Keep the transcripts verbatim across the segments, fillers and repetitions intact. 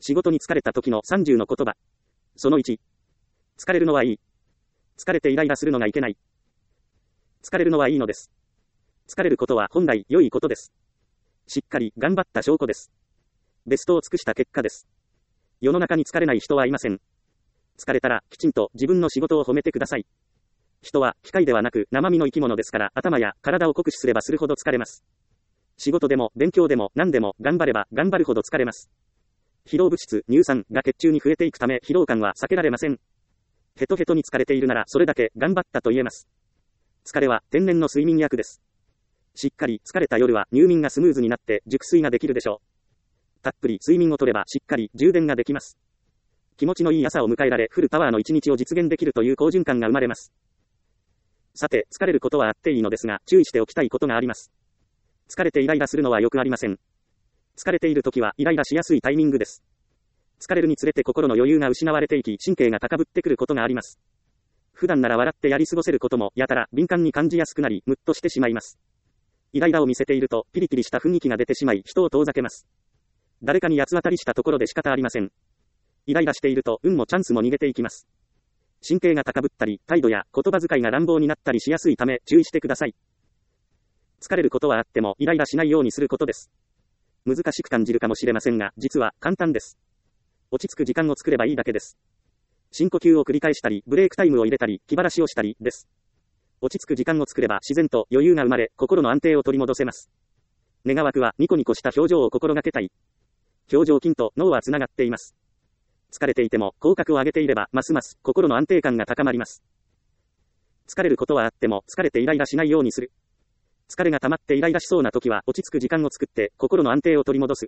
仕事に疲れた時のさんじゅうの言葉。そのいち。疲れるのはいい。疲れてイライラするのがいけない。疲れるのはいいのです。疲れることは本来良いことです。しっかり頑張った証拠です。ベストを尽くした結果です。世の中に疲れない人はいません。疲れたらきちんと自分の仕事を褒めてください。人は機械ではなく生身の生き物ですから、頭や体を酷使すればするほど疲れます。仕事でも勉強でも何でも頑張れば頑張るほど疲れます。疲労物質、乳酸が血中に増えていくため疲労感は避けられません。ヘトヘトに疲れているならそれだけ頑張ったと言えます。疲れは天然の睡眠薬です。しっかり疲れた夜は入眠がスムーズになって熟睡ができるでしょう。たっぷり睡眠をとればしっかり充電ができます。気持ちのいい朝を迎えられフルパワーの一日を実現できるという好循環が生まれます。さて、疲れることはあっていいのですが、注意しておきたいことがあります。疲れてイライラするのはよくありません。疲れているときはイライラしやすいタイミングです。疲れるにつれて心の余裕が失われていき、神経が高ぶってくることがあります。普段なら笑ってやり過ごせることも、やたら敏感に感じやすくなり、ムッとしてしまいます。イライラを見せていると、ピリピリした雰囲気が出てしまい、人を遠ざけます。誰かに八つ当たりしたところで仕方ありません。イライラしていると、運もチャンスも逃げていきます。神経が高ぶったり、態度や言葉遣いが乱暴になったりしやすいため、注意してください。疲れることはあっても、イライラしないようにすることです。難しく感じるかもしれませんが、実は簡単です。落ち着く時間を作ればいいだけです。深呼吸を繰り返したり、ブレイクタイムを入れたり、気晴らしをしたり、です。落ち着く時間を作れば自然と余裕が生まれ、心の安定を取り戻せます。願わくはニコニコした表情を心がけたい。表情筋と脳はつながっています。疲れていても口角を上げていれば、ますます心の安定感が高まります。疲れることはあっても、疲れてイライラしないようにする。疲れが溜まってイライラしそうな時は、落ち着く時間を作って、心の安定を取り戻す。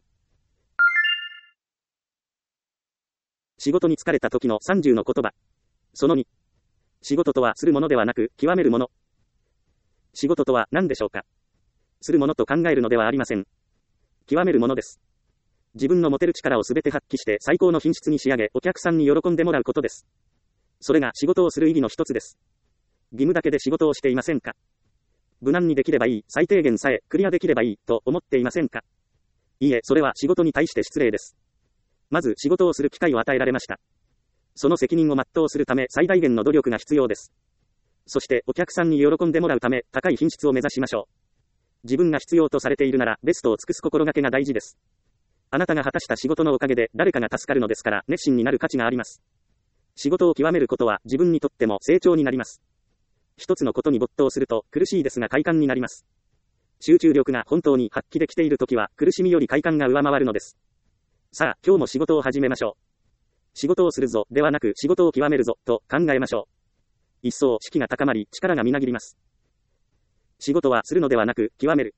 仕事に疲れた時のさんじゅうの言葉。そのに。仕事とはするものではなく、極めるもの。仕事とは何でしょうか。するものと考えるのではありません。極めるものです。自分の持てる力をすべて発揮して最高の品質に仕上げ、お客さんに喜んでもらうことです。それが仕事をする意義の一つです。義務だけで仕事をしていませんか。無難にできればいい、最低限さえクリアできればいい、と思っていませんか。いいえ、それは仕事に対して失礼です。まず仕事をする機会を与えられました。その責任を全うするため最大限の努力が必要です。そしてお客さんに喜んでもらうため高い品質を目指しましょう。自分が必要とされているならベストを尽くす心がけが大事です。あなたが果たした仕事のおかげで誰かが助かるのですから熱心になる価値があります。仕事を極めることは自分にとっても成長になります。一つのことに没頭すると苦しいですが快感になります。集中力が本当に発揮できているときは苦しみより快感が上回るのです。さあ、今日も仕事を始めましょう。仕事をするぞではなく仕事を極めるぞと考えましょう。一層士気が高まり力がみなぎります。仕事はするのではなく極める。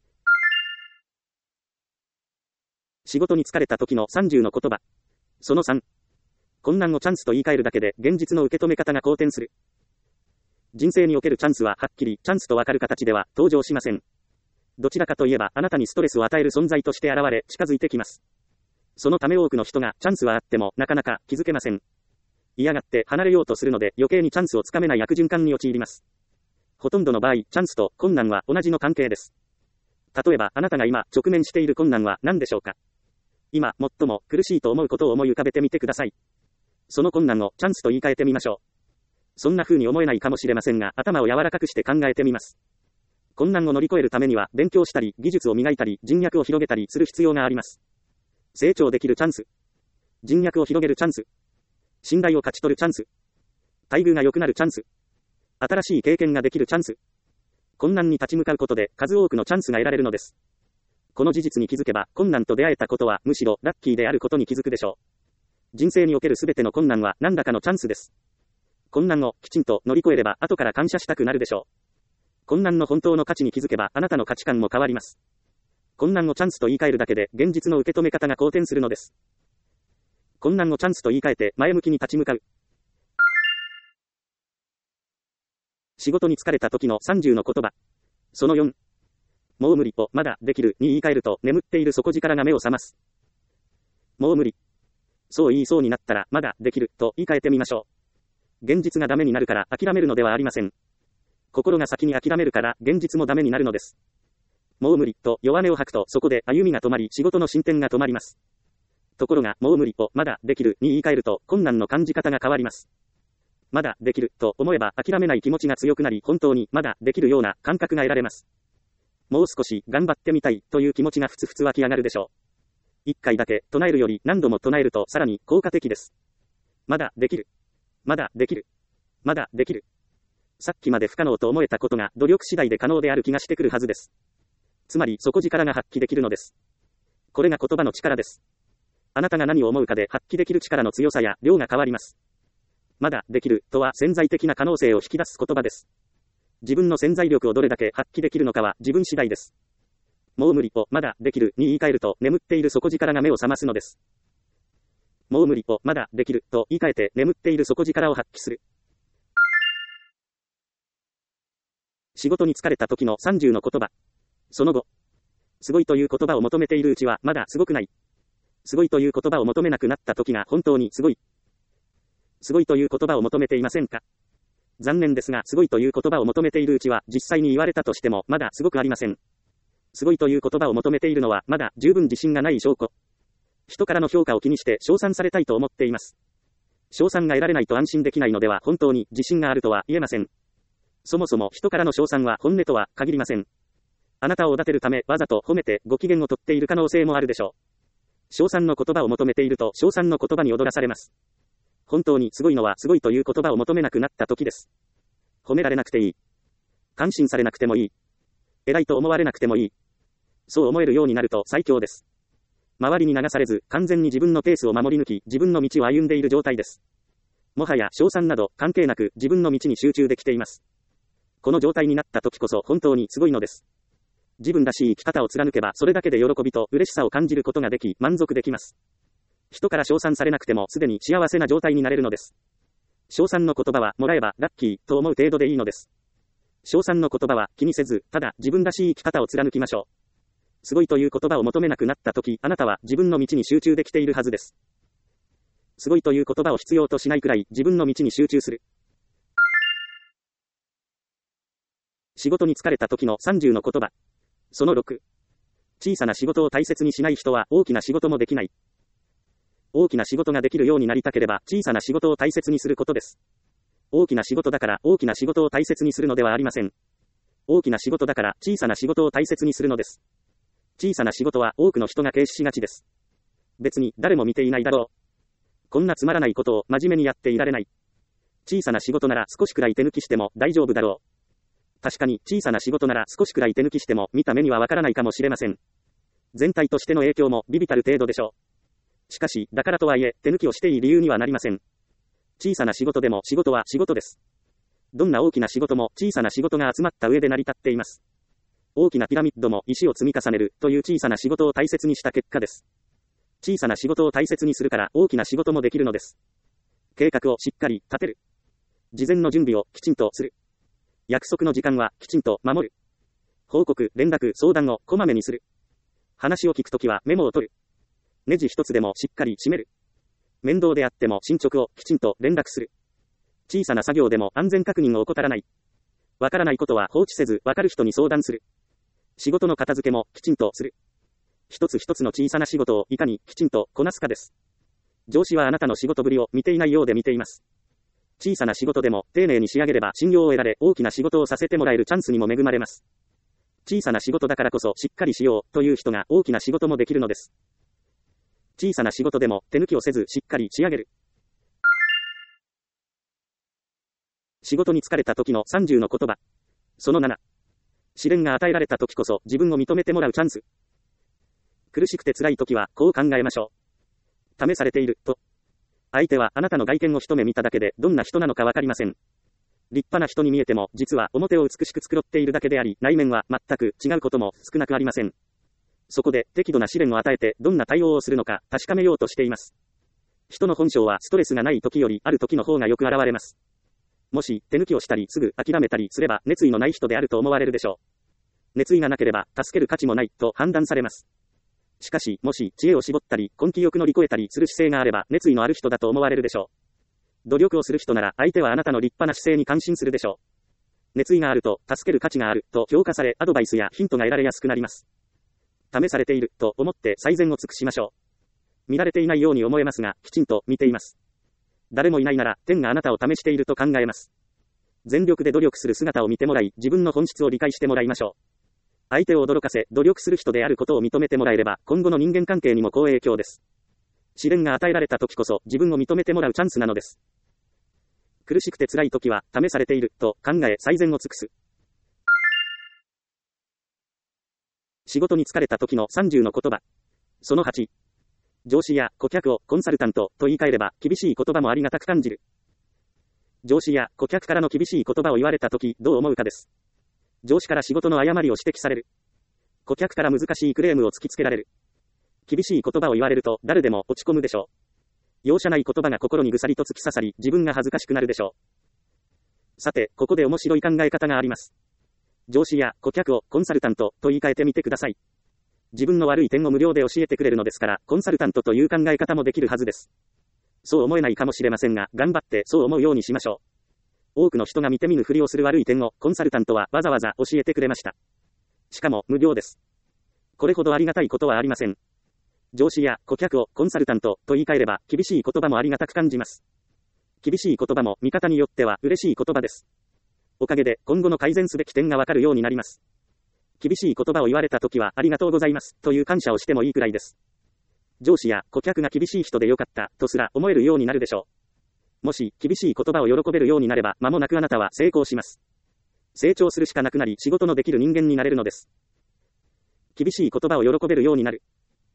仕事に疲れた時のさんじゅうの言葉。そのさん。困難をチャンスと言い換えるだけで現実の受け止め方が好転する。人生におけるチャンスははっきりチャンスとわかる形では登場しません。どちらかといえばあなたにストレスを与える存在として現れ近づいてきます。そのため多くの人がチャンスはあってもなかなか気づけません。嫌がって離れようとするので余計にチャンスをつかめない悪循環に陥ります。ほとんどの場合、チャンスと困難は同じの関係です。例えばあなたが今直面している困難は何でしょうか。今最も苦しいと思うことを思い浮かべてみてください。その困難をチャンスと言い換えてみましょう。そんな風に思えないかもしれませんが、頭を柔らかくして考えてみます。困難を乗り越えるためには勉強したり技術を磨いたり人脈を広げたりする必要があります。成長できるチャンス、人脈を広げるチャンス、信頼を勝ち取るチャンス、待遇が良くなるチャンス、新しい経験ができるチャンス。困難に立ち向かうことで数多くのチャンスが得られるのです。この事実に気づけば困難と出会えたことはむしろラッキーであることに気づくでしょう。人生におけるすべての困難は何らかのチャンスです。困難をきちんと乗り越えれば後から感謝したくなるでしょう。困難の本当の価値に気づけばあなたの価値観も変わります。困難をチャンスと言い換えるだけで現実の受け止め方が好転するのです。困難をチャンスと言い換えて前向きに立ち向かう。仕事に疲れた時のさんじゅうの言葉。そのよん。もう無理をまだできるに言い換えると眠っている底力が目を覚ます。もう無理。そう言いそうになったらまだできると言い換えてみましょう。現実がダメになるから諦めるのではありません。心が先に諦めるから現実もダメになるのです。もう無理と弱音を吐くとそこで歩みが止まり仕事の進展が止まります。 ところが、もう無理をまだできるに言い換えると、困難の感じ方が変わります。まだできると思えば諦めない気持ちが強くなり、本当にまだできるような感覚が得られます。もう少し頑張ってみたいという気持ちがふつふつ湧き上がるでしょう。一回だけ唱えるより何度も唱えるとさらに効果的です。まだできる。まだできる。まだできる。さっきまで不可能と思えたことが努力次第で可能である気がしてくるはずです。つまり底力が発揮できるのです。これが言葉の力です。あなたが何を思うかで発揮できる力の強さや量が変わります。まだできるとは潜在的な可能性を引き出す言葉です。自分の潜在力をどれだけ発揮できるのかは自分次第です。もう無理をまだできるに言い換えると眠っている底力が目を覚ますのです。もう無理をまだできると言い換えて眠っている底力を発揮する。仕事に疲れた時のさんじゅうの言葉。その後。すごいという言葉を求めているうちはまだすごくない。すごいという言葉を求めなくなった時が本当にすごい。すごいという言葉を求めていませんか？残念ですが、すごいという言葉を求めているうちは実際に言われたとしてもまだすごくありません。すごいという言葉を求めているのはまだ十分自信がない証拠。人からの評価を気にして称賛されたいと思っています。称賛が得られないと安心できないのでは本当に自信があるとは言えません。そもそも人からの称賛は本音とは限りません。あなたをおだてるためわざと褒めてご機嫌をとっている可能性もあるでしょう。称賛の言葉を求めていると称賛の言葉に踊らされます。本当にすごいのはすごいという言葉を求めなくなった時です。褒められなくていい。感心されなくてもいい。偉いと思われなくてもいい。そう思えるようになると最強です。周りに流されず完全に自分のペースを守り抜き自分の道を歩んでいる状態です。もはや称賛など関係なく自分の道に集中できています。この状態になった時こそ本当にすごいのです。自分らしい生き方を貫けばそれだけで喜びと嬉しさを感じることができ満足できます。人から称賛されなくてもすでに幸せな状態になれるのです。称賛の言葉はもらえばラッキーと思う程度でいいのです。称賛の言葉は気にせず、ただ自分らしい生き方を貫きましょう。すごいという言葉を求めなくなった時、あなたは自分の道に集中できているはずです。すごいという言葉を必要としないくらい自分の道に集中する。仕事に疲れた時のさんじゅうの言葉。そのろく。小さな仕事を大切にしない人は大きな仕事もできない。大きな仕事ができるようになりたければ小さな仕事を大切にすることです。大きな仕事だから大きな仕事を大切にするのではありません。大きな仕事だから小さな仕事を大切にするのです。小さな仕事は多くの人が軽視しがちです。別に誰も見ていないだろう。こんなつまらないことを真面目にやっていられない。小さな仕事なら少しくらい手抜きしても大丈夫だろう。確かに小さな仕事なら少しくらい手抜きしても見た目にはわからないかもしれません。全体としての影響も微々たる程度でしょう。しかし、だからとはいえ手抜きをしていい理由にはなりません。小さな仕事でも仕事は仕事です。どんな大きな仕事も小さな仕事が集まった上で成り立っています。大きなピラミッドも石を積み重ねるという小さな仕事を大切にした結果です。小さな仕事を大切にするから大きな仕事もできるのです。計画をしっかり立てる。事前の準備をきちんとする。約束の時間はきちんと守る。報告、連絡、相談をこまめにする。話を聞くときはメモを取る。ネジ一つでもしっかり締める。面倒であっても進捗をきちんと連絡する。小さな作業でも安全確認を怠らない。わからないことは放置せずわかる人に相談する。仕事の片付けもきちんとする。一つ一つの小さな仕事をいかにきちんとこなすかです。上司はあなたの仕事ぶりを見ていないようで見ています。小さな仕事でも丁寧に仕上げれば信用を得られ大きな仕事をさせてもらえるチャンスにも恵まれます。小さな仕事だからこそしっかりしようという人が大きな仕事もできるのです。小さな仕事でも手抜きをせずしっかり仕上げる。仕事に疲れた時のさんじゅうの言葉。そのなな。試練が与えられた時こそ自分を認めてもらうチャンス。苦しくて辛い時はこう考えましょう。試されていると。相手はあなたの外見を一目見ただけでどんな人なのかわかりません。立派な人に見えても実は表を美しく繕っているだけであり内面は全く違うことも少なくありません。そこで適度な試練を与えてどんな対応をするのか確かめようとしています。人の本性はストレスがない時よりある時の方がよく現れます。もし手抜きをしたりすぐ諦めたりすれば熱意のない人であると思われるでしょう。熱意がなければ助ける価値もないと判断されます。しかしもし知恵を絞ったり根気よく乗り越えたりする姿勢があれば熱意のある人だと思われるでしょう。努力をする人なら相手はあなたの立派な姿勢に感心するでしょう。熱意があると助ける価値があると評価されアドバイスやヒントが得られやすくなります。試されていると思って最善を尽くしましょう。 見られていないように思えますが、きちんと見ています。誰もいないなら、天があなたを試していると考えます。全力で努力する姿を見てもらい、自分の本質を理解してもらいましょう。相手を驚かせ、努力する人であることを認めてもらえれば、今後の人間関係にも好影響です。試練が与えられた時こそ、自分を認めてもらうチャンスなのです。苦しくて辛い時は、試されている、と考え、最善を尽くす。仕事に疲れた時のさんじゅうの言葉。そのはち。上司や顧客をコンサルタントと言い換えれば、厳しい言葉もありがたく感じる。上司や顧客からの厳しい言葉を言われた時、どう思うかです。上司から仕事の誤りを指摘される。顧客から難しいクレームを突きつけられる。厳しい言葉を言われると、誰でも落ち込むでしょう。容赦ない言葉が心にぐさりと突き刺さり、自分が恥ずかしくなるでしょう。さて、ここで面白い考え方があります。上司や顧客をコンサルタントと言い換えてみてください。自分の悪い点を無料で教えてくれるのですから、コンサルタントという考え方もできるはずです。そう思えないかもしれませんが、頑張ってそう思うようにしましょう。多くの人が見て見ぬふりをする悪い点を、コンサルタントはわざわざ教えてくれました。しかも、無料です。これほどありがたいことはありません。上司や顧客をコンサルタントと言い換えれば、厳しい言葉もありがたく感じます。厳しい言葉も見方によっては嬉しい言葉です。おかげで今後の改善すべき点がわかるようになります。厳しい言葉を言われたときはありがとうございますという感謝をしてもいいくらいです。上司や顧客が厳しい人でよかったとすら思えるようになるでしょう。もし厳しい言葉を喜べるようになれば、間もなくあなたは成功します。成長するしかなくなり、仕事のできる人間になれるのです。厳しい言葉を喜べるようになる。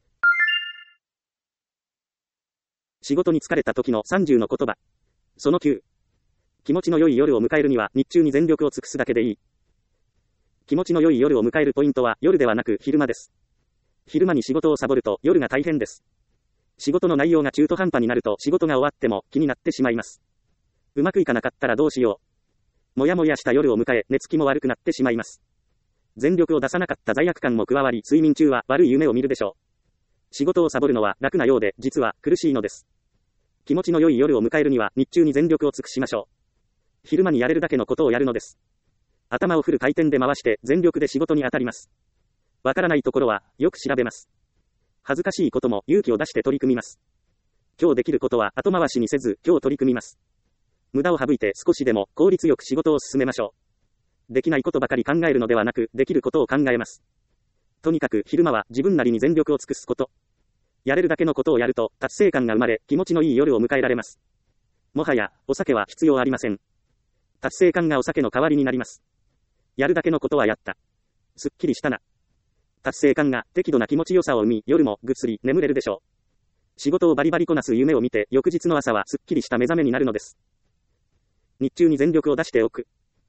仕事に疲れた時のさんじゅうの言葉。そのきゅう。気持ちの良い夜を迎えるには、日中に全力を尽くすだけでいい。気持ちの良い夜を迎えるポイントは、夜ではなく昼間です。昼間に仕事をサボると、夜が大変です。仕事の内容が中途半端になると、仕事が終わっても気になってしまいます。うまくいかなかったらどうしよう。もやもやした夜を迎え、寝つきも悪くなってしまいます。全力を出さなかった罪悪感も加わり、睡眠中は悪い夢を見るでしょう。仕事をサボるのは楽なようで、実は苦しいのです。気持ちの良い夜を迎えるには、日中に全力を尽くしましょう。昼間にやれるだけのことをやるのです。頭をフル回転で回して全力で仕事に当たります。わからないところはよく調べます。恥ずかしいことも勇気を出して取り組みます。今日できることは後回しにせず今日取り組みます。無駄を省いて少しでも効率よく仕事を進めましょう。できないことばかり考えるのではなく、できることを考えます。とにかく昼間は自分なりに全力を尽くすこと。やれるだけのことをやると達成感が生まれ、気持ちのいい夜を迎えられます。もはやお酒は必要ありません。達成感がお酒の代わりになります。やるだけのことはやった。すっきりしたな。達成感が適度な気持ちよさを生み、夜もぐっすり眠れるでしょう。仕事をバリバリこなす夢を見て、翌日の朝はすっきりした目覚めになるのです。日中に全力を出しておく。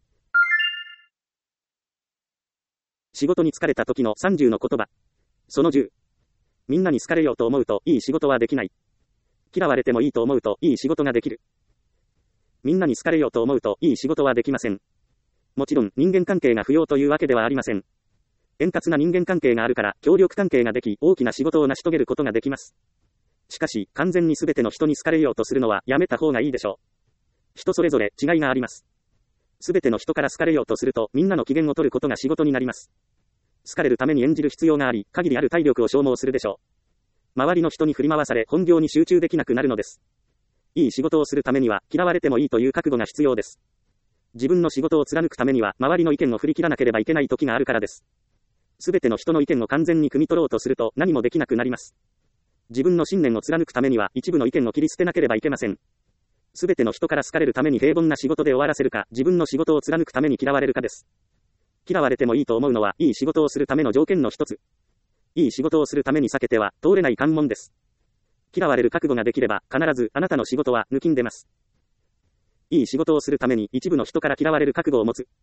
仕事に疲れた時のさんじゅうの言葉。そのじゅう。みんなに好かれようと思うといい仕事はできない。嫌われてもいいと思うといい仕事ができる。みんなに好かれようと思うといい仕事はできません。もちろん人間関係が不要というわけではありません。円滑な人間関係があるから協力関係ができ、大きな仕事を成し遂げることができます。しかし、完全に全ての人に好かれようとするのはやめた方がいいでしょう。人それぞれ違いがあります。全ての人から好かれようとすると、みんなの機嫌を取ることが仕事になります。好かれるために演じる必要があり、限りある体力を消耗するでしょう。周りの人に振り回され、本業に集中できなくなるのです。いい仕事をするためには、嫌われてもいいという覚悟が必要です。自分の仕事を貫くためには、周りの意見を振り切らなければいけない時があるからです。すべての人の意見を完全に汲み取ろうとすると、何もできなくなります。自分の信念を貫くためには、一部の意見を切り捨てなければいけません。すべての人から好かれるために平凡な仕事で終わらせるか、自分の仕事を貫くために嫌われるかです。嫌われてもいいと思うのは、いい仕事をするための条件の一つ。いい仕事をするために避けては通れない関門です。嫌われる覚悟ができれば、必ずあなたの仕事は抜きんでます。いい仕事をするために一部の人から嫌われる覚悟を持つ。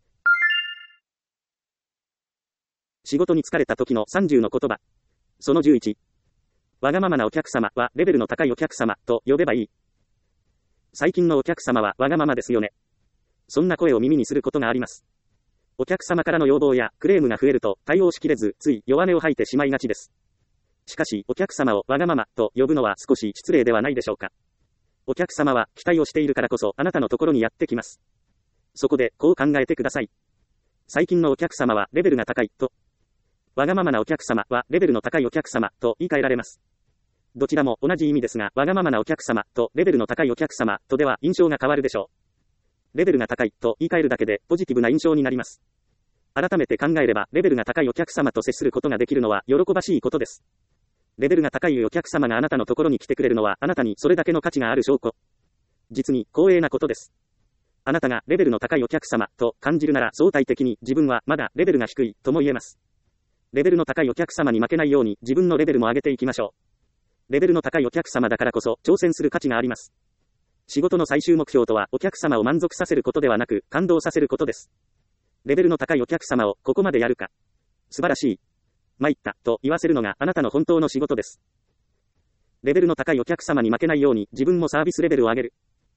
仕事に疲れた時のさんじゅうの言葉。そのじゅういち。わがままなお客様はレベルの高いお客様と呼べばいい。最近のお客様はわがままですよね。そんな声を耳にすることがあります。お客様からの要望やクレームが増えると対応しきれず、つい弱音を吐いてしまいがちです。しかし、お客様をわがままと呼ぶのは少し失礼ではないでしょうか。お客様は期待をしているからこそあなたのところにやってきます。そこでこう考えてください。最近のお客様はレベルが高いと。わがままなお客様はレベルの高いお客様と言い換えられます。 どちらも同じ意味ですが、わがままなお客様とレベルの高いお客様とでは印象が変わるでしょう。レベルが高いと言い換えるだけでポジティブな印象になります。改めて考えれば、レベルが高いお客様と接することができるのは喜ばしいことです。レベルが高いお客様があなたのところに来てくれるのは、あなたにそれだけの価値がある証拠。実に光栄なことです。あなたがレベルの高いお客様と感じるなら、相対的に自分はまだレベルが低いとも言えます。レベルの高いお客様に負けないように自分のレベルも上げていきましょう。レベルの高いお客様だからこそ挑戦する価値があります。仕事の最終目標とはお客様を満足させることではなく感動させることです。レベルの高いお客様をここまでやるか、素晴らしい、参ったと言わせるのがあなたの本当の仕事です。レベルの高いお客様に負けないように自分もサービスレベルを上げる。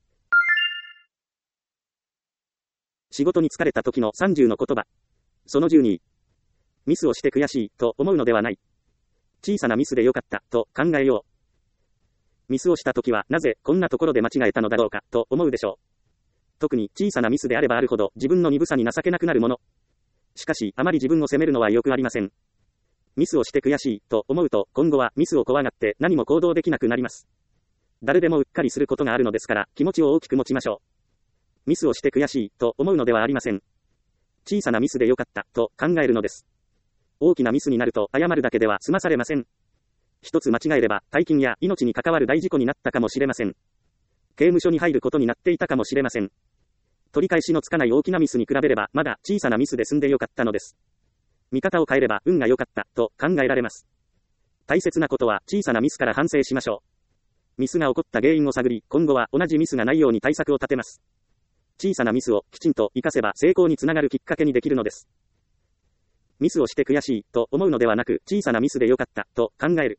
仕事に疲れた時のさんじゅうの言葉。そのじゅうに、ミスをして悔しいと思うのではない。小さなミスでよかったと考えよう。ミスをした時はなぜこんなところで間違えたのだろうかと思うでしょう。特に小さなミスであればあるほど自分の鈍さに情けなくなるもの。しかしあまり自分を責めるのはよくありません。ミスをして悔しいと思うと今後はミスを怖がって何も行動できなくなります。誰でもうっかりすることがあるのですから気持ちを大きく持ちましょう。ミスをして悔しいと思うのではありません。小さなミスでよかったと考えるのです。大きなミスになると謝るだけでは済まされません。一つ間違えれば大金や命に関わる大事故になったかもしれません。刑務所に入ることになっていたかもしれません。取り返しのつかない大きなミスに比べればまだ小さなミスで済んでよかったのです。見方を変えれば運が良かったと考えられます。大切なことは小さなミスから反省しましょう。ミスが起こった原因を探り、今後は同じミスがないように対策を立てます。小さなミスをきちんと活かせば成功につながるきっかけにできるのです。ミスをして悔しいと思うのではなく、小さなミスでよかったと考える。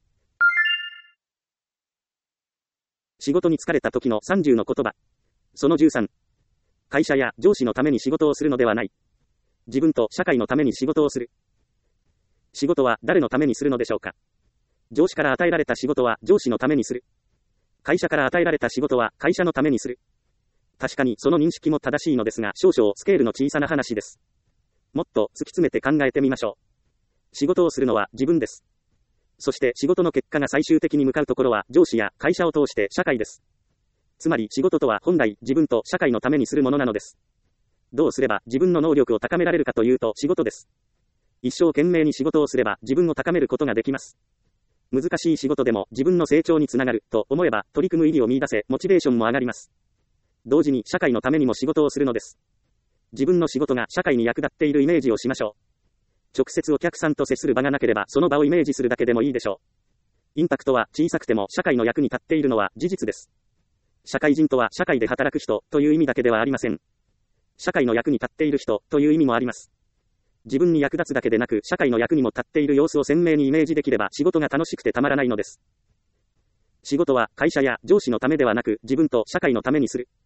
仕事に疲れた時のさんじゅうの言葉。そのじゅうさん。会社や上司のために仕事をするのではない。自分と社会のために仕事をする。仕事は誰のためにするのでしょうか。上司から与えられた仕事は上司のためにする。会社から与えられた仕事は会社のためにする。確かにその認識も正しいのですが、少々スケールの小さな話です。もっと突き詰めて考えてみましょう。仕事をするのは自分です。そして仕事の結果が最終的に向かうところは上司や会社を通して社会です。つまり仕事とは本来自分と社会のためにするものなのです。どうすれば自分の能力を高められるかというと仕事です。一生懸命に仕事をすれば自分を高めることができます。難しい仕事でも自分の成長につながると思えば取り組む意義を見出せ、モチベーションも上がります。同時に社会のためにも仕事をするのです。自分の仕事が社会に役立っているイメージをしましょう。直接お客さんと接する場がなければその場をイメージするだけでもいいでしょう。インパクトは小さくても社会の役に立っているのは事実です。社会人とは社会で働く人という意味だけではありません。社会の役に立っている人という意味もあります。自分に役立つだけでなく社会の役にも立っている様子を鮮明にイメージできれば仕事が楽しくてたまらないのです。仕事は会社や上司のためではなく自分と社会のためにする。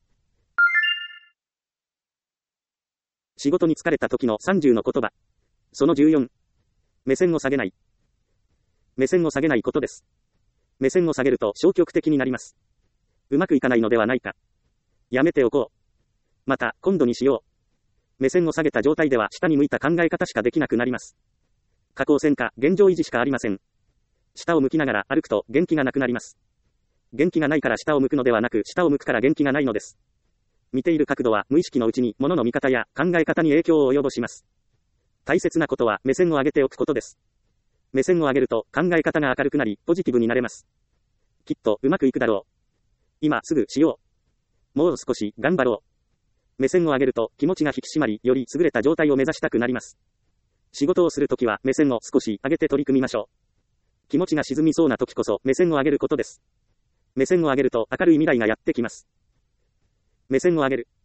仕事に疲れた時のさんじゅうの言葉。そのじゅうよん。目線を下げない。目線を下げないことです。目線を下げると消極的になります。うまくいかないのではないか。やめておこう。また、今度にしよう。目線を下げた状態では下に向いた考え方しかできなくなります。下降線か現状維持しかありません。下を向きながら歩くと元気がなくなります。元気がないから下を向くのではなく下を向くから元気がないのです。見ている角度は無意識のうちに物の見方や考え方に影響を及ぼします。大切なことは目線を上げておくことです。目線を上げると考え方が明るくなりポジティブになれます。きっとうまくいくだろう。今すぐしよう。もう少し頑張ろう。目線を上げると気持ちが引き締まりより優れた状態を目指したくなります。仕事をするときは目線を少し上げて取り組みましょう。気持ちが沈みそうなときこそ目線を上げることです。目線を上げると明るい未来がやってきます。目線を上げる。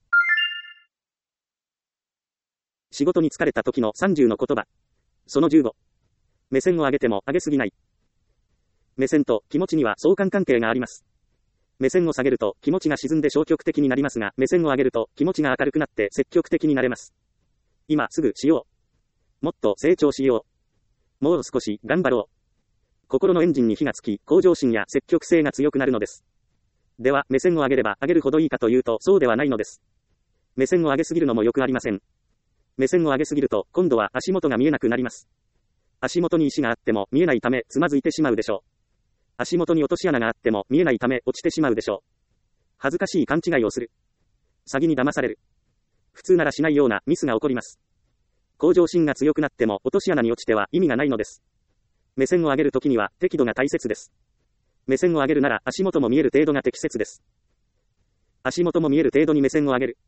仕事に疲れた時のさんじゅうの言葉。そのじゅうご。目線を上げても上げすぎない。目線と気持ちには相関関係があります。目線を下げると気持ちが沈んで消極的になりますが、目線を上げると気持ちが明るくなって積極的になれます。今すぐしよう。もっと成長しよう。もう少し頑張ろう。心のエンジンに火がつき、向上心や積極性が強くなるのです。では、目線を上げれば上げるほどいいかというと、そうではないのです。目線を上げすぎるのもよくありません。目線を上げすぎると、今度は足元が見えなくなります。足元に石があっても見えないため、つまずいてしまうでしょう。 足元に落とし穴があっても見えないため落ちてしまうでしょう。恥ずかしい勘違いをする。詐欺に騙される。普通ならしないようなミスが起こります。向上心が強くなっても落とし穴に落ちては意味がないのです。目線を上げるときには適度が大切です。目線を上げるなら足元も見える程度が適切です。足元も見える程度に目線を上げる。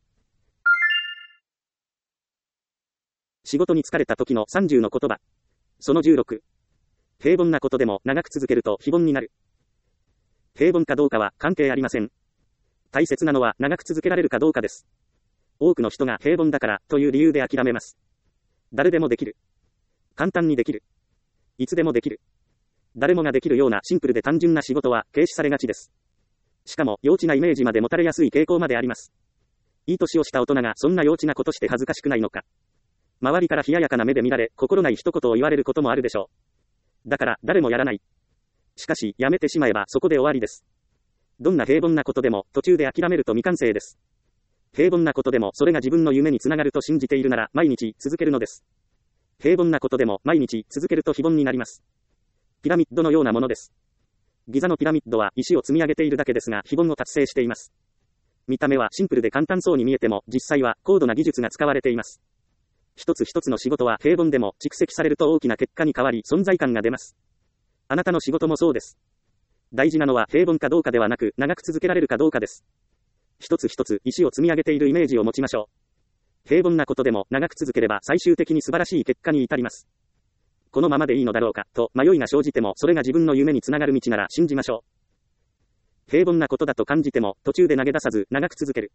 仕事に疲れた時のさんじゅうの言葉。そのじゅうろく。平凡なことでも長く続けると非凡になる。平凡かどうかは関係ありません。大切なのは長く続けられるかどうかです。多くの人が平凡だからという理由で諦めます。誰でもできる。簡単にできる。いつでもできる。誰もができるようなシンプルで単純な仕事は軽視されがちです。しかも幼稚なイメージまで持たれやすい傾向まであります。いい年をした大人がそんな幼稚なことして恥ずかしくないのか。周りから冷ややかな目で見られ、心ない一言を言われることもあるでしょう。だから誰もやらない。しかしやめてしまえばそこで終わりです。どんな平凡なことでも途中で諦めると未完成です。平凡なことでもそれが自分の夢につながると信じているなら毎日続けるのです。平凡なことでも毎日続けると非凡になります。ピラミッドのようなものです。ギザのピラミッドは石を積み上げているだけですが非凡を達成しています。見た目はシンプルで簡単そうに見えても実際は高度な技術が使われています。一つ一つの仕事は平凡でも蓄積されると大きな結果に変わり存在感が出ます。あなたの仕事もそうです。大事なのは平凡かどうかではなく長く続けられるかどうかです。一つ一つ石を積み上げているイメージを持ちましょう。平凡なことでも長く続ければ最終的に素晴らしい結果に至ります。このままでいいのだろうかと迷いが生じてもそれが自分の夢につながる道なら信じましょう。平凡なことだと感じても途中で投げ出さず長く続ける。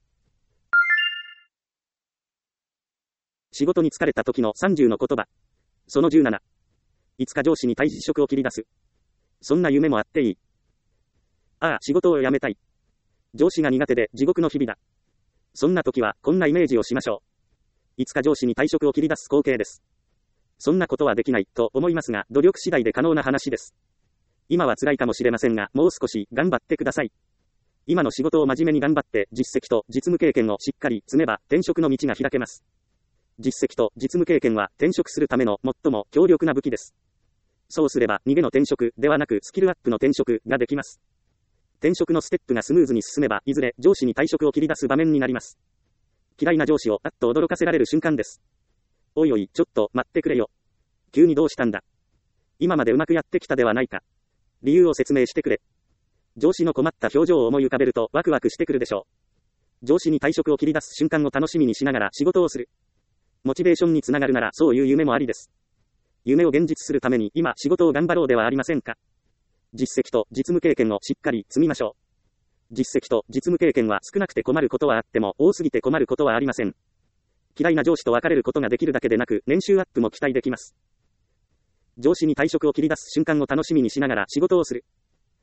仕事に疲れた時のさんじゅうの言葉。そのじゅうなな。いつか上司に退職を切り出す。そんな夢もあっていい。ああ、仕事を辞めたい。上司が苦手で地獄の日々だ。そんな時はこんなイメージをしましょう。いつか上司に退職を切り出す光景です。そんなことはできないと思いますが、努力次第で可能な話です。今は辛いかもしれませんが、もう少し頑張ってください。今の仕事を真面目に頑張って実績と実務経験をしっかり積めば転職の道が開けます。実績と実務経験は転職するための最も強力な武器です。そうすれば逃げの転職ではなくスキルアップの転職ができます。転職のステップがスムーズに進めばいずれ上司に退職を切り出す場面になります。嫌いな上司をあっと驚かせられる瞬間です。おいおい、ちょっと待ってくれよ。急にどうしたんだ。今までうまくやってきたではないか。理由を説明してくれ。上司の困った表情を思い浮かべるとワクワクしてくるでしょう。上司に退職を切り出す瞬間を楽しみにしながら仕事をする。モチベーションにつながるならそういう夢もありです。夢を現実するために今仕事を頑張ろうではありませんか。実績と実務経験をしっかり積みましょう。実績と実務経験は少なくて困ることはあっても多すぎて困ることはありません。嫌いな上司と別れることができるだけでなく年収アップも期待できます。上司に退職を切り出す瞬間を楽しみにしながら仕事をする。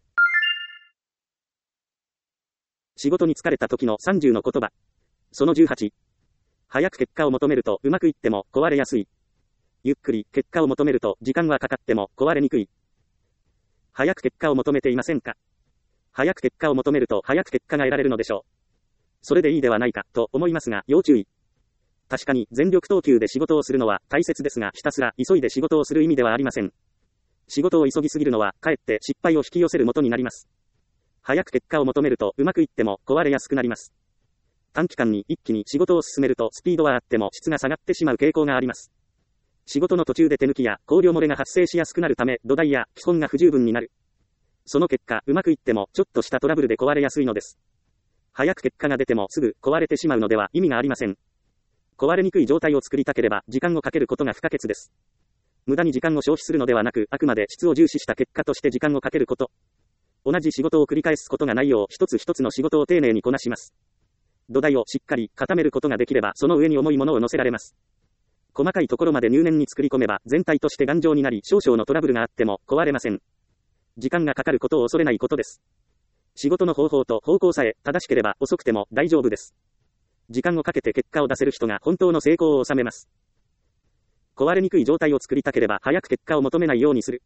仕事に疲れた時のさんじゅうの言葉。そのじゅうはち。早く結果を求めるとうまくいっても壊れやすい。ゆっくり結果を求めると時間はかかっても壊れにくい。早く結果を求めていませんか。早く結果を求めると早く結果が得られるのでしょう。それでいいではないかと思いますが要注意。確かに全力投球で仕事をするのは大切ですがひたすら急いで仕事をする意味ではありません。仕事を急ぎすぎるのはかえって失敗を引き寄せる元になります。早く結果を求めるとうまくいっても壊れやすくなります。短期間に一気に仕事を進めるとスピードはあっても質が下がってしまう傾向があります。仕事の途中で手抜きや考慮漏れが発生しやすくなるため土台や基本が不十分になる。その結果うまくいってもちょっとしたトラブルで壊れやすいのです。早く結果が出てもすぐ壊れてしまうのでは意味がありません。壊れにくい状態を作りたければ時間をかけることが不可欠です。無駄に時間を消費するのではなくあくまで質を重視した結果として時間をかけること。同じ仕事を繰り返すことがないよう一つ一つの仕事を丁寧にこなします。土台をしっかり固めることができればその上に重いものを乗せられます。細かいところまで入念に作り込めば全体として頑丈になり少々のトラブルがあっても壊れません。時間がかかることを恐れないことです。仕事の方法と方向さえ正しければ遅くても大丈夫です。時間をかけて結果を出せる人が本当の成功を収めます。壊れにくい状態を作りたければ早く結果を求めないようにする。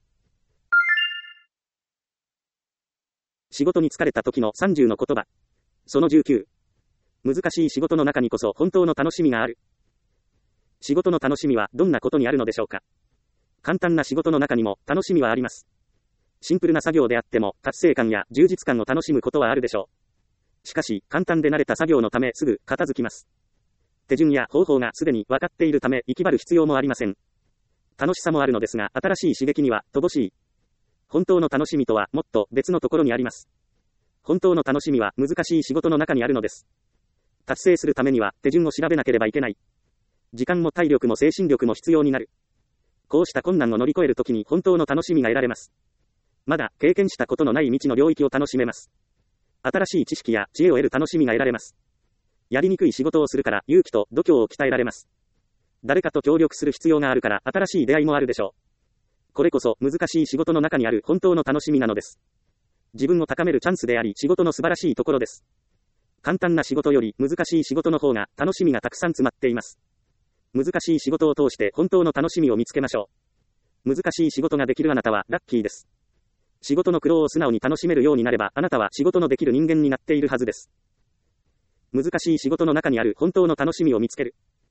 仕事に疲れた時のさんじゅうの言葉。そのじゅうきゅう。難しい仕事の中にこそ本当の楽しみがある。仕事の楽しみはどんなことにあるのでしょうか。簡単な仕事の中にも楽しみはあります。 シンプルな作業であっても、達成感や充実感を楽しむことはあるでしょう。しかし、簡単で慣れた作業のためすぐ片付きます。手順や方法がすでに分かっているため、息張る必要もありません。楽しさもあるのですが、新しい刺激には乏しい。本当の楽しみとはもっと別のところにあります。本当の楽しみは難しい仕事の中にあるのです。達成するためには手順を調べなければいけない。時間も体力も精神力も必要になる。こうした困難を乗り越えるときに本当の楽しみが得られます。まだ経験したことのない未知の領域を楽しめます。新しい知識や知恵を得る楽しみが得られます。やりにくい仕事をするから勇気と度胸を鍛えられます。誰かと協力する必要があるから新しい出会いもあるでしょう。これこそ難しい仕事の中にある本当の楽しみなのです。自分を高めるチャンスであり仕事の素晴らしいところです。簡単な仕事より難しい仕事の方が楽しみがたくさん詰まっています。難しい仕事を通して本当の楽しみを見つけましょう。難しい仕事ができるあなたはラッキーです。仕事の苦労を素直に楽しめるようになればあなたは仕事のできる人間になっているはずです。難しい仕事の中にある本当の楽しみを見つける。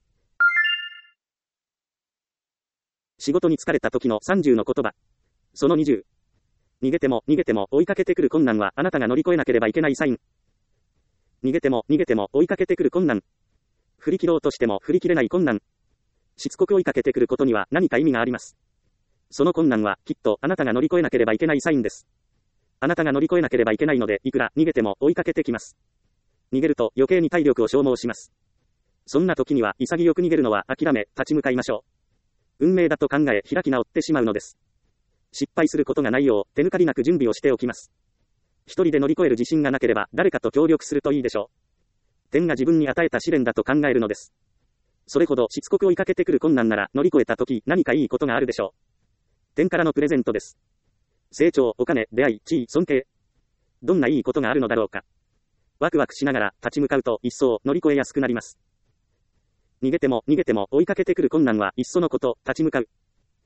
仕事に疲れた時のさんじゅうの言葉。そのにじゅう。逃げても逃げても追いかけてくる困難はあなたが乗り越えなければいけないサイン。逃げても逃げても追いかけてくる困難。振り切ろうとしても振り切れない困難。しつこく追いかけてくることには何か意味があります。その困難はきっとあなたが乗り越えなければいけないサインです。あなたが乗り越えなければいけないのでいくら逃げても追いかけてきます。逃げると余計に体力を消耗します。そんな時には潔く逃げるのは諦め立ち向かいましょう。運命だと考え開き直ってしまうのです。失敗することがないよう手抜かりなく準備をしておきます。一人で乗り越える自信がなければ誰かと協力するといいでしょう。天が自分に与えた試練だと考えるのです。それほどしつこく追いかけてくる困難なら乗り越えた時何かいいことがあるでしょう。天からのプレゼントです。成長、お金、出会い、地位、尊敬。どんないいことがあるのだろうか。ワクワクしながら立ち向かうと一層乗り越えやすくなります。逃げても逃げても追いかけてくる困難はいっそのこと立ち向かう。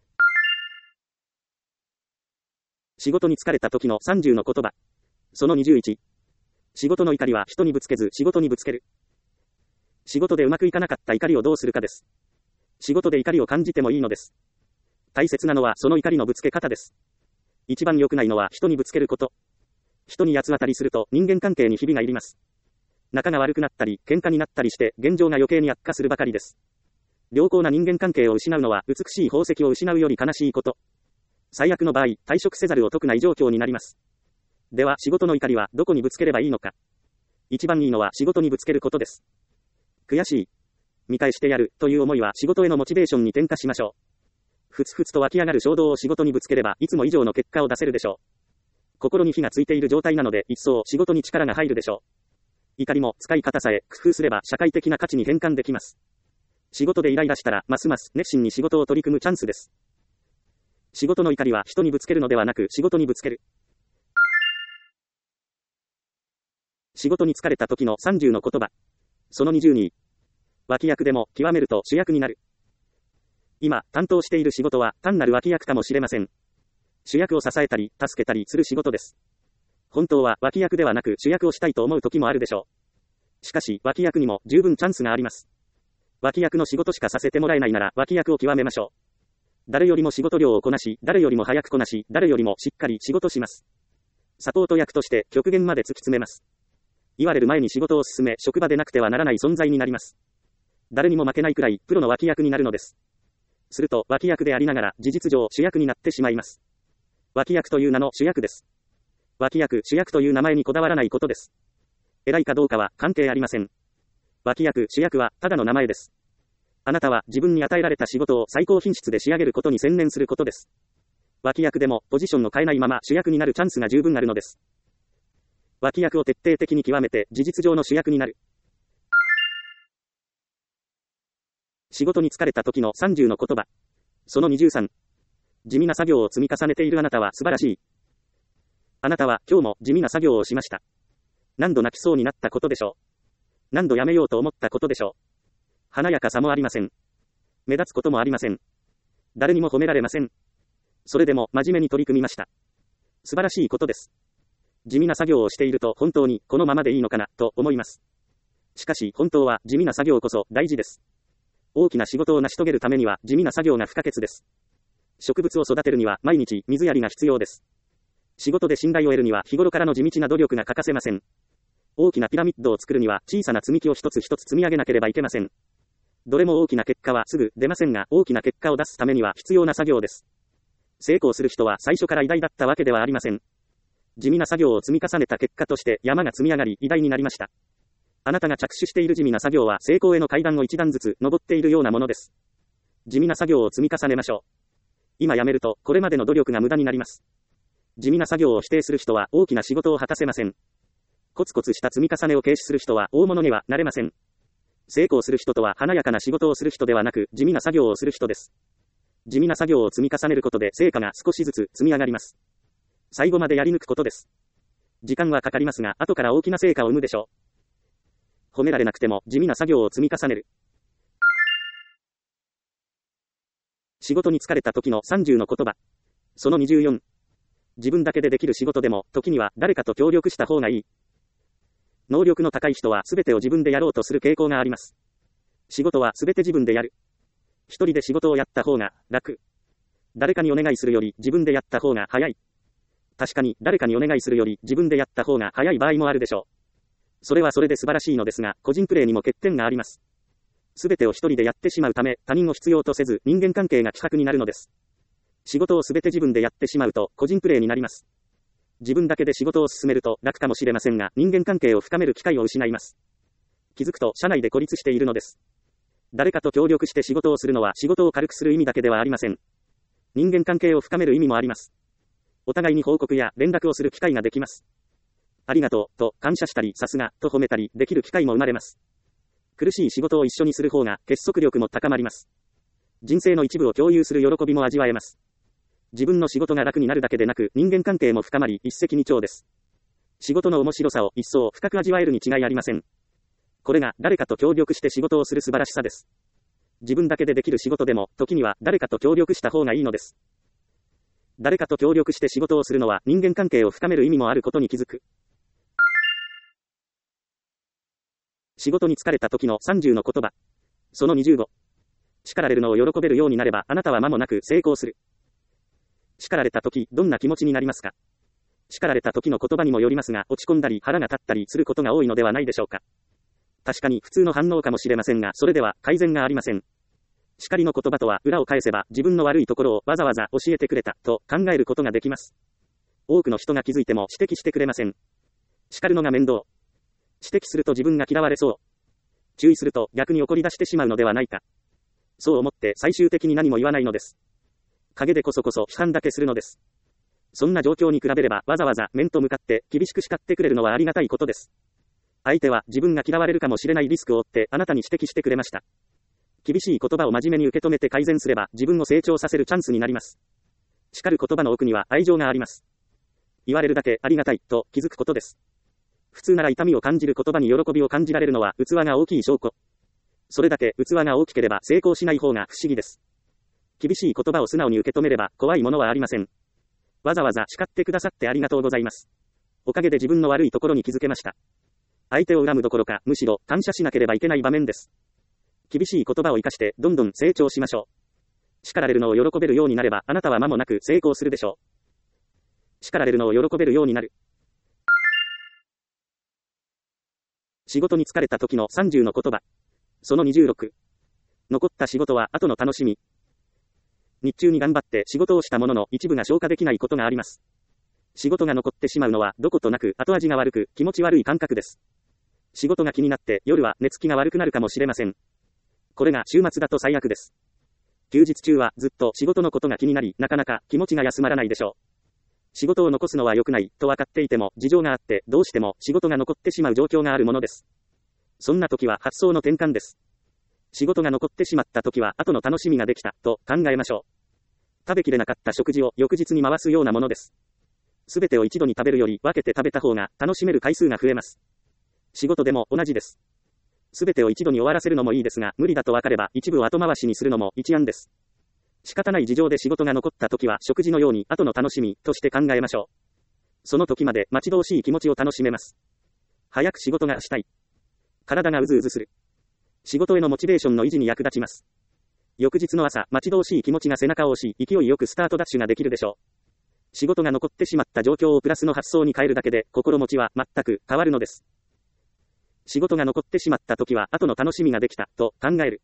仕事に疲れた時のさんじゅうの言葉。そのにじゅういち。仕事の怒りは人にぶつけず仕事にぶつける。仕事でうまくいかなかった怒りをどうするかです。仕事で怒りを感じてもいいのです。大切なのはその怒りのぶつけ方です。一番良くないのは人にぶつけること。人に八つ当たりすると人間関係にひびが入ります。仲が悪くなったり喧嘩になったりして現状が余計に悪化するばかりです。良好な人間関係を失うのは美しい宝石を失うより悲しいこと。最悪の場合、退職せざるを得ない状況になります。では仕事の怒りはどこにぶつければいいのか。一番いいのは仕事にぶつけることです。悔しい。見返してやるという思いは仕事へのモチベーションに転化しましょう。ふつふつと湧き上がる衝動を仕事にぶつければいつも以上の結果を出せるでしょう。心に火がついている状態なので一層仕事に力が入るでしょう。怒りも使い方さえ工夫すれば社会的な価値に変換できます。仕事でイライラしたらますます熱心に仕事を取り組むチャンスです。仕事の怒りは人にぶつけるのではなく仕事にぶつける。仕事に疲れた時のさんじゅうの言葉。そのにじゅうに。脇役でも極めると主役になる。今担当している仕事は単なる脇役かもしれません。主役を支えたり助けたりする仕事です。本当は脇役ではなく主役をしたいと思う時もあるでしょう。しかし脇役にも十分チャンスがあります。脇役の仕事しかさせてもらえないなら脇役を極めましょう。誰よりも仕事量をこなし、誰よりも早くこなし、誰よりもしっかり仕事します。サポート役として極限まで突き詰めます。言われる前に仕事を進め、職場でなくてはならない存在になります。誰にも負けないくらいプロの脇役になるのです。すると脇役でありながら事実上主役になってしまいます。脇役という名の主役です。脇役、主役という名前にこだわらないことです。偉いかどうかは関係ありません。脇役、主役はただの名前です。あなたは自分に与えられた仕事を最高品質で仕上げることに専念することです。脇役でもポジションを変えないまま主役になるチャンスが十分あるのです。脇役を徹底的に極めて事実上の主役になる。仕事に疲れた時のさんじゅうの言葉。そのにじゅうさん。地味な作業を積み重ねているあなたは素晴らしい。あなたは今日も地味な作業をしました。何度泣きそうになったことでしょう。何度やめようと思ったことでしょう。華やかさもありません。目立つこともありません。誰にも褒められません。それでも真面目に取り組みました。素晴らしいことです。地味な作業をしていると本当にこのままでいいのかなと思います。しかし本当は地味な作業こそ大事です。大きな仕事を成し遂げるためには地味な作業が不可欠です。植物を育てるには毎日水やりが必要です。 仕事で信頼を得るには日頃からの地道な努力が欠かせません。大きなピラミッドを作るには小さな積み木を一つ一つ積み上げなければいけません。どれも大きな結果はすぐ出ませんが、大きな結果を出すためには必要な作業です。成功する人は最初から偉大だったわけではありません。地味な作業を積み重ねた結果として山が積み上がり偉大になりました。あなたが着手している地味な作業は成功への階段を一段ずつ登っているようなものです。地味な作業を積み重ねましょう。今やめるとこれまでの努力が無駄になります。地味な作業を否定する人は大きな仕事を果たせません。コツコツした積み重ねを軽視する人は大物にはなれません。成功する人とは華やかな仕事をする人ではなく地味な作業をする人です。地味な作業を積み重ねることで成果が少しずつ積み上がります。最後までやり抜くことです。時間はかかりますが後から大きな成果を生むでしょう。褒められなくても地味な作業を積み重ねる。仕事に疲れた時のさんじゅうの言葉。そのにじゅうよん。自分だけでできる仕事でも時には誰かと協力した方がいい。能力の高い人は全てを自分でやろうとする傾向があります。仕事は全て自分でやる。一人で仕事をやった方が楽。誰かにお願いするより自分でやった方が早い。確かに誰かにお願いするより自分でやった方が早い場合もあるでしょう。それはそれで素晴らしいのですが、個人プレーにも欠点があります。全てを一人でやってしまうため、他人を必要とせず人間関係が希薄になるのです。仕事を全て自分でやってしまうと個人プレーになります。自分だけで仕事を進めると楽かもしれませんが、人間関係を深める機会を失います。気づくと社内で孤立しているのです。誰かと協力して仕事をするのは仕事を軽くする意味だけではありません。人間関係を深める意味もあります。お互いに報告や連絡をする機会ができます。ありがとうと感謝したり、さすがと褒めたりできる機会も生まれます。苦しい仕事を一緒にする方が結束力も高まります。人生の一部を共有する喜びも味わえます。自分の仕事が楽になるだけでなく人間関係も深まり一石二鳥です。仕事の面白さを一層深く味わえるに違いありません。これが誰かと協力して仕事をする素晴らしさです。自分だけでできる仕事でも時には誰かと協力した方がいいのです。誰かと協力して仕事をするのは人間関係を深める意味もあることに気づく。仕事に疲れた時のさんじゅうの言葉。そのにじゅうご。叱られるのを喜べるようになればあなたは間もなく成功する。叱られた時どんな気持ちになりますか？叱られた時の言葉にもよりますが、落ち込んだり腹が立ったりすることが多いのではないでしょうか。確かに普通の反応かもしれませんが、それでは改善がありません。叱りの言葉とは裏を返せば自分の悪いところをわざわざ教えてくれたと考えることができます。多くの人が気づいても指摘してくれません。叱るのが面倒。指摘すると自分が嫌われそう。注意すると逆に怒り出してしまうのではないか。そう思って最終的に何も言わないのです。陰でこそこそ批判だけするのです。そんな状況に比べればわざわざ面と向かって厳しく叱ってくれるのはありがたいことです。相手は自分が嫌われるかもしれないリスクを負ってあなたに指摘してくれました。厳しい言葉を真面目に受け止めて改善すれば自分を成長させるチャンスになります。叱る言葉の奥には愛情があります。言われるだけありがたいと気づくことです。普通なら痛みを感じる言葉に喜びを感じられるのは器が大きい証拠。それだけ器が大きければ成功しない方が不思議です。厳しい言葉を素直に受け止めれば怖いものはありません。わざわざ叱ってくださってありがとうございます。おかげで自分の悪いところに気づけました。相手を恨むどころかむしろ感謝しなければいけない場面です。厳しい言葉を生かしてどんどん成長しましょう。叱られるのを喜べるようになればあなたは間もなく成功するでしょう。叱られるのを喜べるようになる。仕事に疲れた時のさんじゅうの言葉。そのにじゅうろく。残った仕事は後の楽しみ。日中に頑張って仕事をしたものの一部が消化できないことがあります。仕事が残ってしまうのはどことなく後味が悪く気持ち悪い感覚です。仕事が気になって夜は寝つきが悪くなるかもしれません。これが週末だと最悪です。休日中はずっと仕事のことが気になり、なかなか気持ちが休まらないでしょう。仕事を残すのは良くないと分かっていても事情があってどうしても仕事が残ってしまう状況があるものです。そんな時は発想の転換です。仕事が残ってしまった時は後の楽しみができたと考えましょう。食べきれなかった食事を翌日に回すようなものです。すべてを一度に食べるより分けて食べた方が楽しめる回数が増えます。仕事でも同じです。すべてを一度に終わらせるのもいいですが、無理だと分かれば一部を後回しにするのも一案です。仕方ない事情で仕事が残った時は食事のように後の楽しみとして考えましょう。その時まで待ち遠しい気持ちを楽しめます。早く仕事がしたい。体がうずうずする。仕事へのモチベーションの維持に役立ちます。翌日の朝、待ち遠しい気持ちが背中を押し、勢いよくスタートダッシュができるでしょう。 仕事が残ってしまった状況をプラスの発想に変えるだけで、心持ちは全く変わるのです。仕事が残ってしまった時は、後の楽しみができた、と考える。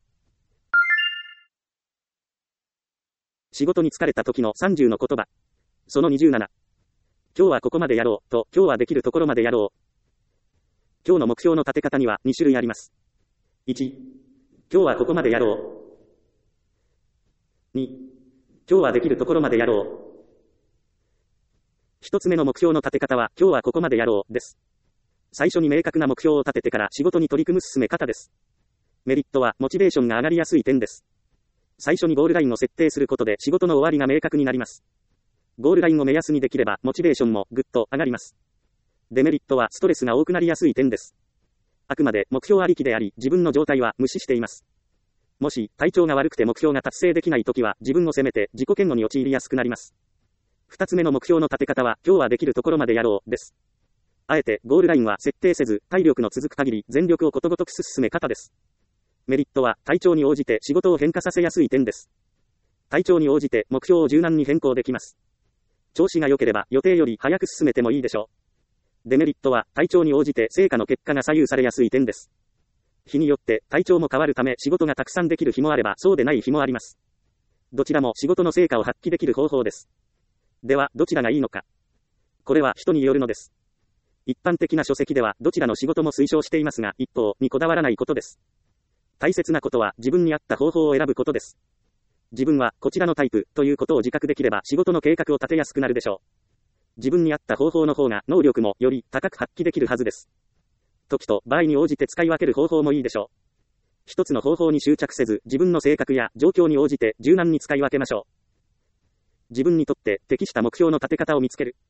仕事に疲れた時のさんじゅうの言葉。そのにじゅうなな。今日はここまでやろう、と、今日はできるところまでやろう。今日の目標の立て方にはに種類あります。いち、今日はここまでやろう。に、今日はできるところまでやろう。一つ目の目標の立て方は、今日はここまでやろう、です。最初に明確な目標を立ててから仕事に取り組む進め方です。メリットは、モチベーションが上がりやすい点です。最初にゴールラインを設定することで仕事の終わりが明確になります。ゴールラインを目安にできれば、モチベーションもぐっと上がります。デメリットはストレスが多くなりやすい点です。あくまで目標ありきであり、自分の状態は無視しています。もし、体調が悪くて目標が達成できないときは、自分を責めて自己嫌悪に陥りやすくなります。二つ目の目標の立て方は、今日はできるところまでやろう、です。あえて、ゴールラインは設定せず、体力の続く限り、全力をことごとく進め方です。メリットは、体調に応じて仕事を変化させやすい点です。体調に応じて目標を柔軟に変更できます。調子が良ければ予定より早く進めてもいいでしょう。デメリットは体調に応じて成果の結果が左右されやすい点です。日によって体調も変わるため仕事がたくさんできる日もあればそうでない日もあります。どちらも仕事の成果を発揮できる方法です。ではどちらがいいのか。これは人によるのです。一般的な書籍ではどちらの仕事も推奨していますが一方にこだわらないことです。大切なことは自分に合った方法を選ぶことです。自分はこちらのタイプということを自覚できれば仕事の計画を立てやすくなるでしょう。自分に合った方法の方が能力もより高く発揮できるはずです。時と場合に応じて使い分ける方法もいいでしょう。一つの方法に執着せず自分の性格や状況に応じて柔軟に使い分けましょう。自分にとって適した目標の立て方を見つける。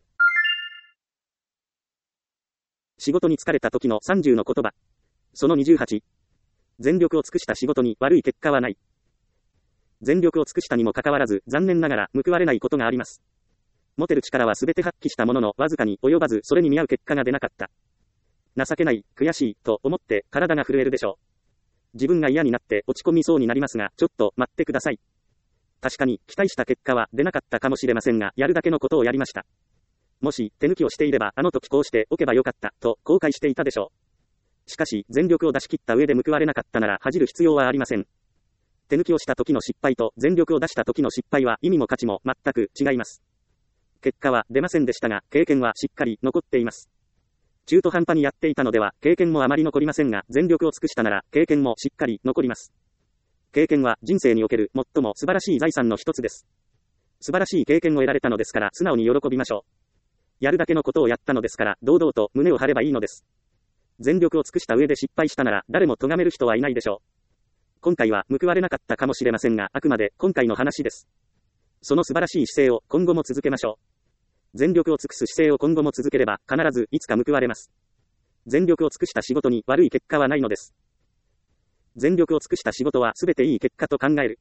仕事に疲れた時のさんじゅうの言葉。そのにじゅうはち。全力を尽くした仕事に悪い結果はない。全力を尽くしたにもかかわらず、残念ながら報われないことがあります。持てる力はすべて発揮したものの、わずかに及ばず、それに見合う結果が出なかった。情けない、悔しい、と思って体が震えるでしょう。自分が嫌になって落ち込みそうになりますが、ちょっと待ってください。確かに、期待した結果は出なかったかもしれませんが、やるだけのことをやりました。もし、手抜きをしていれば、あの時こうしておけばよかった、と後悔していたでしょう。しかし、全力を出し切った上で報われなかったなら恥じる必要はありません。手抜きをした時の失敗と全力を出した時の失敗は意味も価値も全く違います。結果は出ませんでしたが、経験はしっかり残っています。中途半端にやっていたのでは、経験もあまり残りませんが、全力を尽くしたなら、経験もしっかり残ります。経験は人生における最も素晴らしい財産の一つです。素晴らしい経験を得られたのですから、素直に喜びましょう。やるだけのことをやったのですから、堂々と胸を張ればいいのです。全力を尽くした上で失敗したなら、誰も咎める人はいないでしょう。今回は報われなかったかもしれませんが、あくまで今回の話です。その素晴らしい姿勢を今後も続けましょう。全力を尽くす姿勢を今後も続ければ、必ずいつか報われます。全力を尽くした仕事に悪い結果はないのです。全力を尽くした仕事はすべていい結果と考える。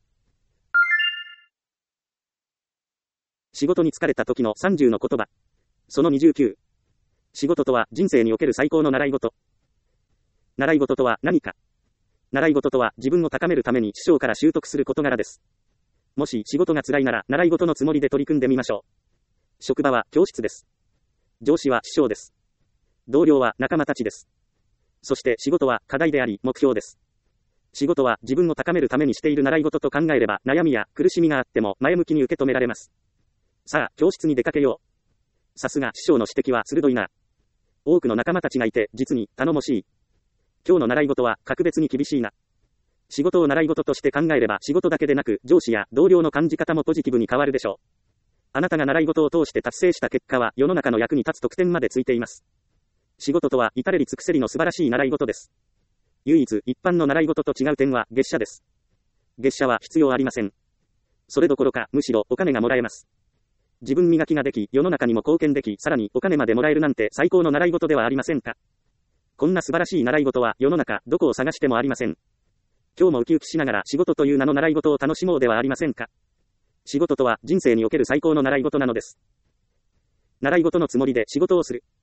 仕事に疲れた時のさんじゅうの言葉。そのにじゅうきゅう。仕事とは人生における最高の習い事。習い事とは何か。習い事とは自分を高めるために師匠から習得する事柄です。もし仕事が辛いなら習い事のつもりで取り組んでみましょう。職場は教室です。上司は師匠です。同僚は仲間たちです。そして仕事は課題であり目標です。仕事は自分を高めるためにしている習い事と考えれば悩みや苦しみがあっても前向きに受け止められます。さあ、教室に出かけよう。さすが師匠の指摘は鋭いな。多くの仲間たちがいて実に頼もしい。今日の習い事は格別に厳しいな。仕事を習い事として考えれば仕事だけでなく上司や同僚の感じ方もポジティブに変わるでしょう。あなたが習い事を通して達成した結果は世の中の役に立つ特典までついています。仕事とは至れり尽くせりの素晴らしい習い事です。唯一一般の習い事と違う点は月謝です。月謝は必要ありません。それどころかむしろお金がもらえます。自分磨きができ世の中にも貢献できさらにお金までもらえるなんて最高の習い事ではありませんか。こんな素晴らしい習い事は世の中どこを探してもありません。今日もウキウキしながら仕事という名の習い事を楽しもうではありませんか。仕事とは人生における最高の習い事なのです。習い事のつもりで仕事をする。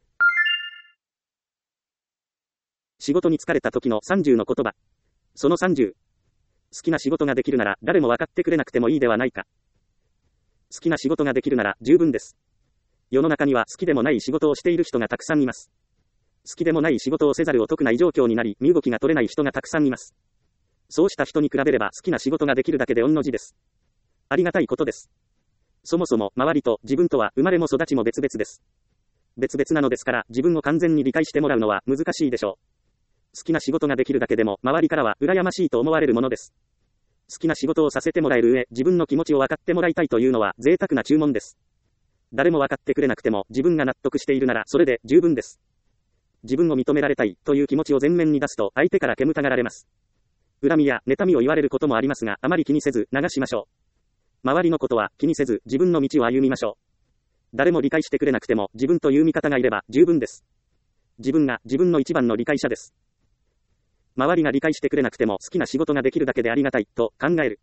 仕事に疲れた時のさんじゅうの言葉。そのさんじゅう。好きな仕事ができるなら誰も分かってくれなくてもいいではないか。 好きな仕事ができるなら十分です。世の中には好きでもない仕事をしている人がたくさんいます。好きでもない仕事をせざるを得ない状況になり、身動きが取れない人がたくさんいます。そうした人に比べれば好きな仕事ができるだけで御の字です。ありがたいことです。そもそも周りと自分とは生まれも育ちも別々です。別々なのですから自分を完全に理解してもらうのは難しいでしょう。好きな仕事ができるだけでも周りからは羨ましいと思われるものです。好きな仕事をさせてもらえる上、自分の気持ちを分かってもらいたいというのは贅沢な注文です。誰も分かってくれなくても自分が納得しているならそれで十分です。自分を認められたいという気持ちを前面に出すと相手から煙たがられます。恨みや妬みを言われることもありますが、あまり気にせず流しましょう。周りのことは気にせず自分の道を歩みましょう。誰も理解してくれなくても自分という味方がいれば十分です。自分が自分の一番の理解者です。周りが理解してくれなくても好きな仕事ができるだけでありがたいと考える。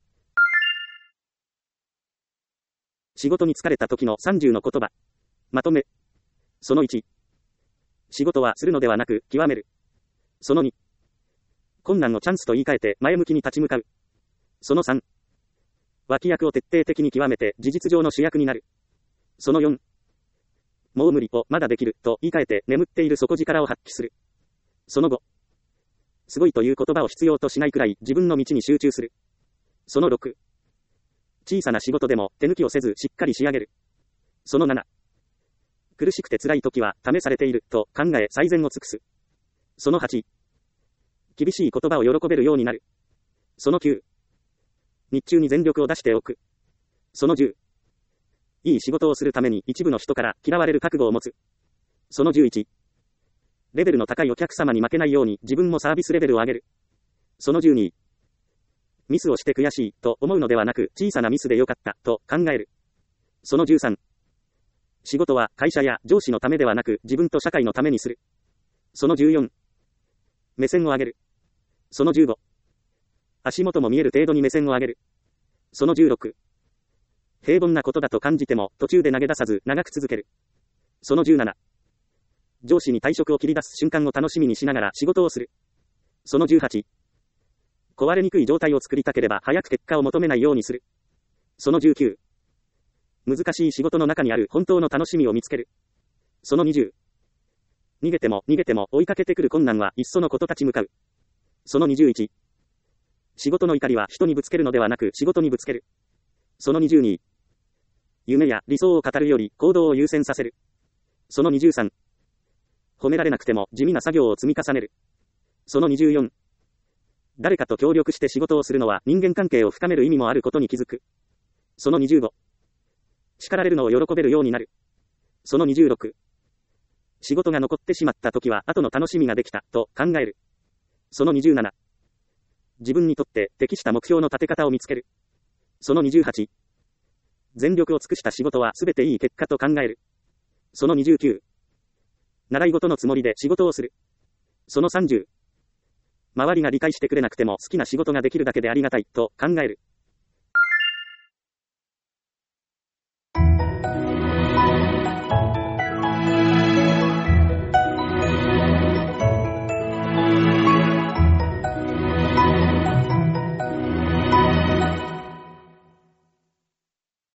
仕事に疲れた時のさんじゅうの言葉。まとめ。そのいち。仕事はするのではなく極める。そのに。困難をチャンスと言い換えて前向きに立ち向かう。そのさん。脇役を徹底的に極めて事実上の主役になる。そのよん。もう無理をまだできると言い換えて眠っている底力を発揮する。そのご。すごいという言葉を必要としないくらい自分の道に集中する。そのろく。小さな仕事でも手抜きをせずしっかり仕上げる。そのなな。苦しくて辛い時は試されていると考え最善を尽くす。そのはち。厳しい言葉を喜べるようになる。そのきゅう。日中に全力を出しておく。そのじゅう。いい仕事をするために一部の人から嫌われる覚悟を持つ。そのじゅういち。レベルの高いお客様に負けないように自分もサービスレベルを上げる。そのじゅうに。ミスをして悔しいと思うのではなく小さなミスでよかったと考える。そのじゅうさん。仕事は会社や上司のためではなく自分と社会のためにする。そのじゅうよん。目線を上げる。そのじゅうご。足元も見える程度に目線を上げる。そのじゅうろく。平凡なことだと感じても途中で投げ出さず長く続ける。そのじゅうなな。上司に退職を切り出す瞬間を楽しみにしながら仕事をする。そのじゅうはち。壊れにくい状態を作りたければ早く結果を求めないようにする。そのじゅうきゅう。難しい仕事の中にある本当の楽しみを見つける。そのにじゅう。逃げても逃げても追いかけてくる困難はいっそのこと立ち向かう。そのにじゅういち。仕事の怒りは人にぶつけるのではなく仕事にぶつける。そのにじゅうに。夢や理想を語るより行動を優先させる。そのにじゅうさん。褒められなくても地味な作業を積み重ねる。そのにじゅうよん。誰かと協力して仕事をするのは人間関係を深める意味もあることに気づく。そのにじゅうご。叱られるのを喜べるようになる。そのにじゅうろく。仕事が残ってしまった時は後の楽しみができたと考える。そのにじゅうなな。自分にとって適した目標の立て方を見つける。そのにじゅうはち。全力を尽くした仕事はすべていい結果と考える。そのにじゅうきゅう。習い事のつもりで仕事をする。そのさんじゅう。周りが理解してくれなくても好きな仕事ができるだけでありがたいと考える。